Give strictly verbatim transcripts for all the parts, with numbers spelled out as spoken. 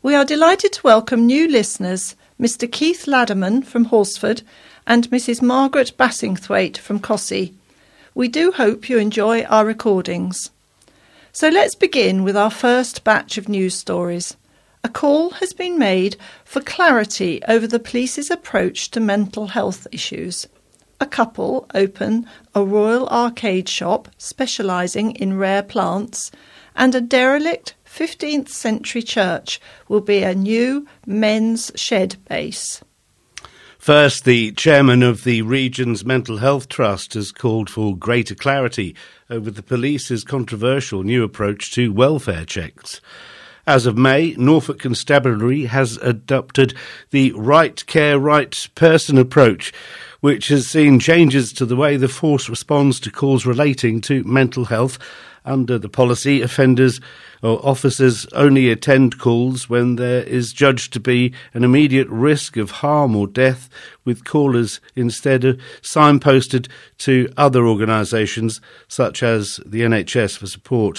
We are delighted to welcome new listeners, Mister Keith Ladderman from Horsford and Missus Margaret Bassingthwaite from Cossey. We do hope you enjoy our recordings. So let's begin with our first batch of news stories. A call has been made for clarity over the police's approach to mental health issues. A couple open a Royal Arcade shop specialising in rare plants, and a derelict fifteenth century church will be a new men's shed base. First, the chairman of the region's Mental Health Trust has called for greater clarity over the police's controversial new approach to welfare checks. As of May, Norfolk Constabulary has adopted the right care, right person approach, which has seen changes to the way the force responds to calls relating to mental health. Under the policy, offenders or officers only attend calls when there is judged to be an immediate risk of harm or death, with callers instead of signposted to other organisations such as the N H S for support.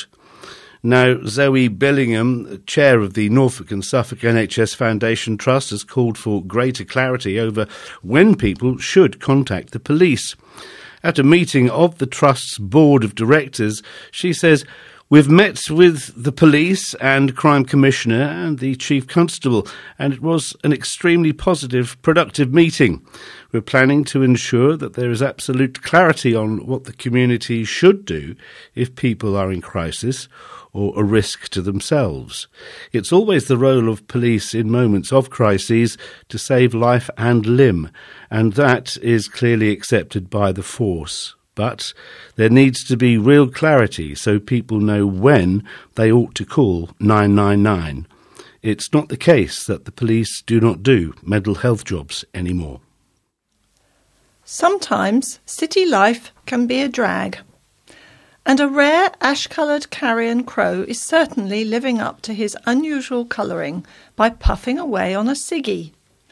Now, Zoe Billingham, chair of the Norfolk and Suffolk N H S Foundation Trust, has called for greater clarity over when people should contact the police. At a meeting of the Trust's board of directors, she says, "We've met with the police and crime commissioner and the chief constable, and it was an extremely positive, productive meeting. We're planning to ensure that there is absolute clarity on what the community should do if people are in crisis or a risk to themselves. It's always the role of police in moments of crises to save life and limb, and that is clearly accepted by the force. But there needs to be real clarity so people know when they ought to call nine nine nine. It's not the case that the police do not do mental health jobs anymore." Sometimes city life can be a drag, and a rare ash-coloured carrion crow is certainly living up to his unusual colouring by puffing away on a ciggy.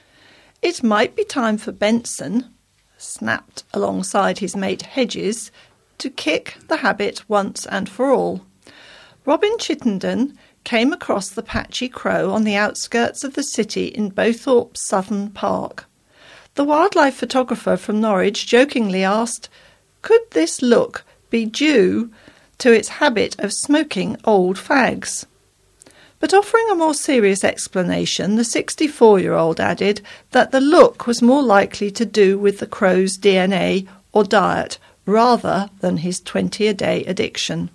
It might be time for Benson, snapped alongside his mate Hedges, to kick the habit once and for all. Robin Chittenden came across the patchy crow on the outskirts of the city in Bowthorpe Southern Park. The wildlife photographer from Norwich jokingly asked, could this look be due to its habit of smoking old fags? But offering a more serious explanation, the sixty-four-year-old added that the look was more likely to do with the crow's D N A or diet rather than his twenty-a-day addiction.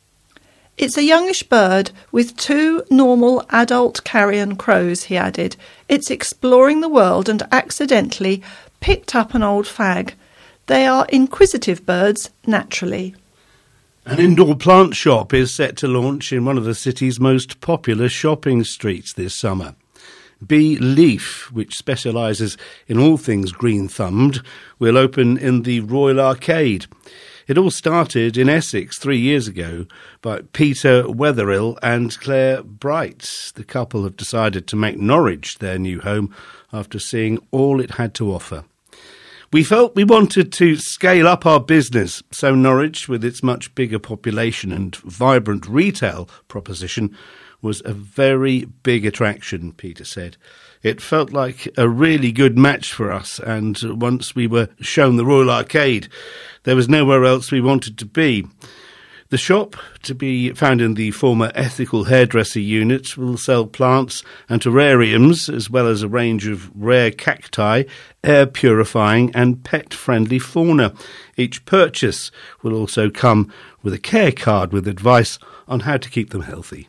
"It's a youngish bird with two normal adult carrion crows," he added. "It's exploring the world and accidentally picked up an old fag. They are inquisitive birds, naturally." An indoor plant shop is set to launch in one of the city's most popular shopping streets this summer. Bee Leaf, which specialises in all things green-thumbed, will open in the Royal Arcade. It all started in Essex three years ago by Peter Wetherill and Claire Bright. The couple have decided to make Norwich their new home after seeing all it had to offer. "We felt we wanted to scale up our business, so Norwich, with its much bigger population and vibrant retail proposition, was a very big attraction," Peter said. "It felt like a really good match for us, and once we were shown the Royal Arcade, there was nowhere else we wanted to be." The shop, to be found in the former Ethical Hairdresser unit, will sell plants and terrariums, as well as a range of rare cacti, air-purifying and pet-friendly fauna. Each purchase will also come with a care card with advice on how to keep them healthy.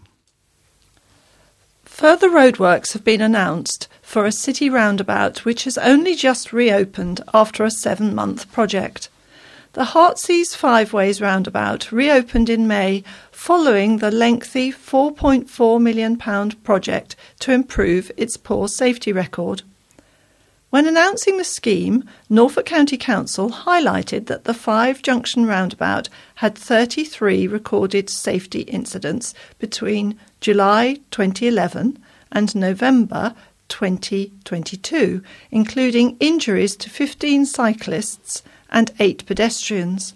Further roadworks have been announced for a city roundabout which has only just reopened after a seven-month project. The Heartsease Five Ways roundabout reopened in May following the lengthy four point four million pounds project to improve its poor safety record. When announcing the scheme, Norfolk County Council highlighted that the Five Junction roundabout had thirty-three recorded safety incidents between July twenty eleven and November twenty twenty-two, including injuries to fifteen cyclists and eight pedestrians.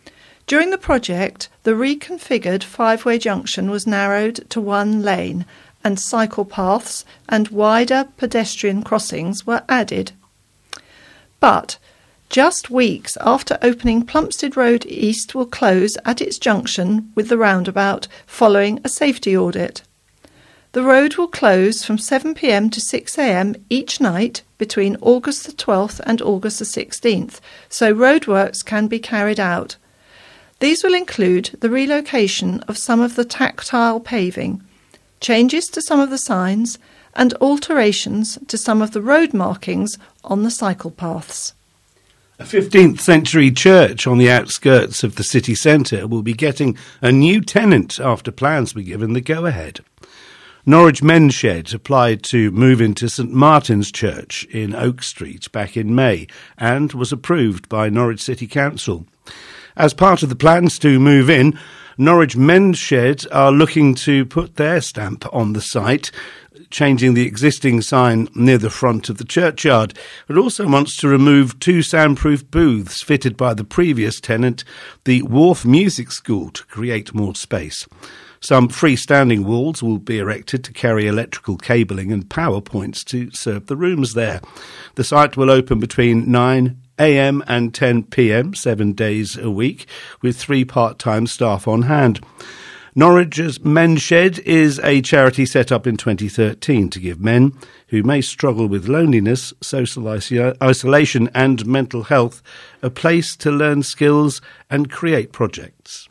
During the project, the reconfigured five-way junction was narrowed to one lane and cycle paths and wider pedestrian crossings were added. But just weeks after opening, Plumstead Road East will close at its junction with the roundabout following a safety audit. The road will close from seven p m to six a m each night between August the twelfth and August the sixteenth, so roadworks can be carried out. These will include the relocation of some of the tactile paving, changes to some of the signs, and alterations to some of the road markings on the cycle paths. A fifteenth century church on the outskirts of the city centre will be getting a new tenant after plans were given the go-ahead. Norwich Menshed applied to move into St Martin's Church in Oak Street back in May and was approved by Norwich City Council. As part of the plans to move in, Norwich Menshed are looking to put their stamp on the site, changing the existing sign near the front of the churchyard. It also wants to remove two soundproof booths fitted by the previous tenant, the Wharf Music School, to create more space. Some freestanding walls will be erected to carry electrical cabling and power points to serve the rooms there. The site will open between nine a m and ten p m, seven days a week, with three part-time staff on hand. Norwich's Menshed is a charity set up in twenty thirteen to give men who may struggle with loneliness, social isolation and mental health a place to learn skills and create projects.